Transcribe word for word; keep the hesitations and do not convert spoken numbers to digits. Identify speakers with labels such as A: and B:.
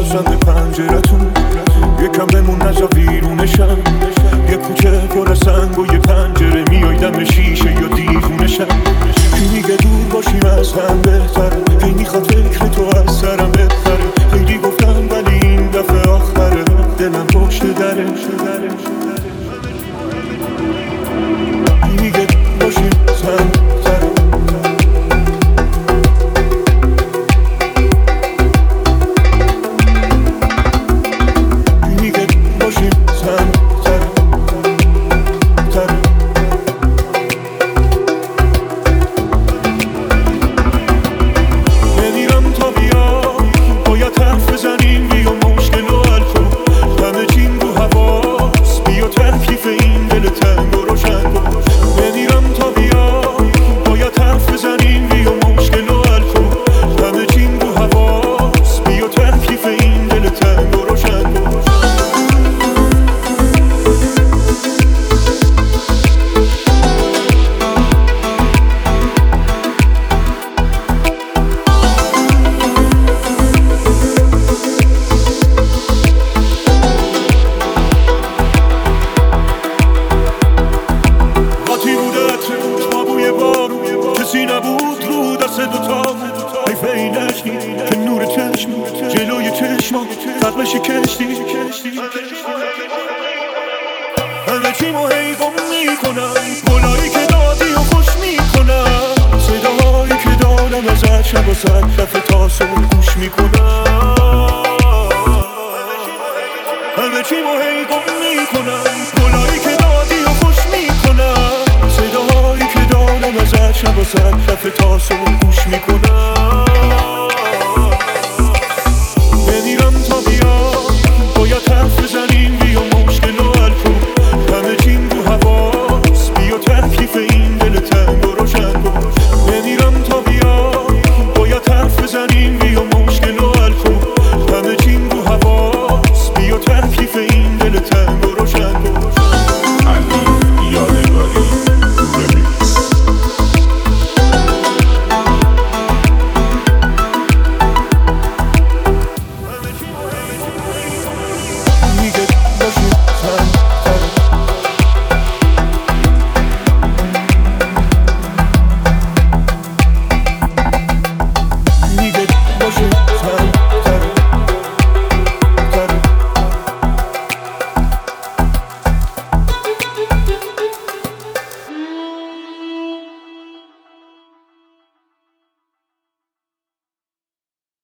A: واسم به پنجرتون، یکم بمون نزا ویرونشم. یه کوچه پر از سنگ و یه پنجره، میای دم شیشه یا دیوونشم. کی میگه دور باشیم از هم بهتره، کی میخواد فکر تو از سرم بپره. خیلی گفتم ولی این دفعه آخره، دلم پشت دره. کی میگه دور باشیم از هم بهتره، کی میگه دور باشیم از هم بهتره. نمیرم تا بیا، باید حرف بزنیم بیا مشکل و حل کن. همه چیم رو حواس، بیا تکلیف این دل تنگ و روشن کن. نمیرم تا بیا، باید حرف بزنیم بیا مشکل و حل کن. همه چیم رو حواس، بیا تکلیف این دل تنگ و روشن کن. کسی نبود رو دست دوتا، حیف اینشتی که نور چشم جلوی چشما تقل شکشتی. همه چیمو هی گم میکنم، گلایی که دادی و خوش میکنم. صداهایی که دادم ازت شب و صد دفعه تا صبح گوش میکنم. همه چیمو هی گم میکنم، گلایی که دادی و خوش میکنم. صداهایی که دادم ازت شب و صد دفعه تا صبح